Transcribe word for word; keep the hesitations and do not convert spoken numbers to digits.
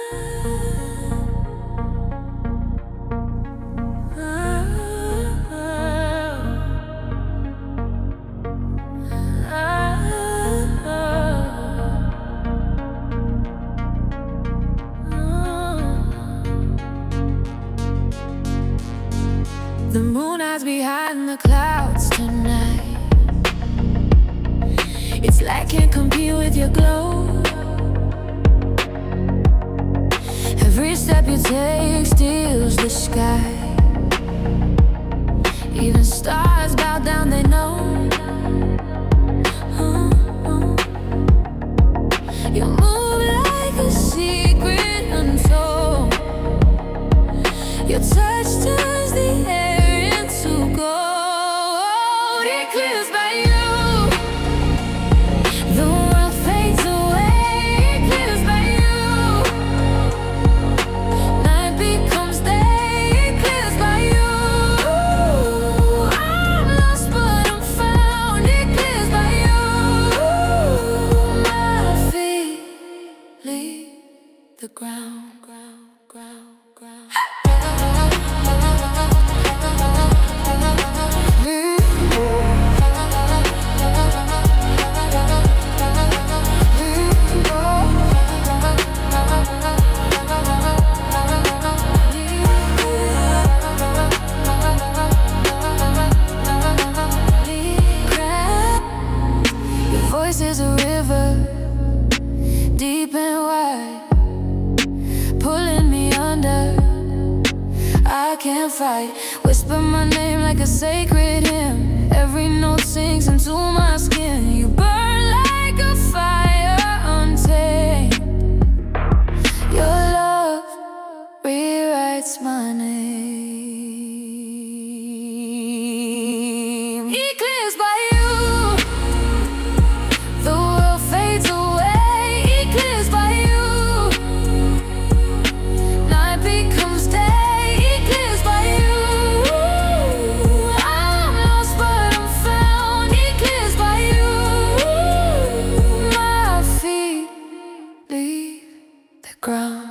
The moon hides behind the clouds tonight. Its light can't compete with your glow. Every step you take steals the sky. Even stars bow down, they know. Oh, oh. You move like a secret untold. Your touch turns the air into gold. It clears by you. The world fades away. It clears by you. Night becomes day. It clears by you. I'm lost but I'm found. It clears by you. My feet leave the ground, ground, ground, ground. Voice is a river, deep and wide, pulling me under. I can't fight. Whisper my name like a sacred hymn. Every note sinks into my skin. You burn like a fire untamed. Your love rewrites my name. It clears by you. Ground.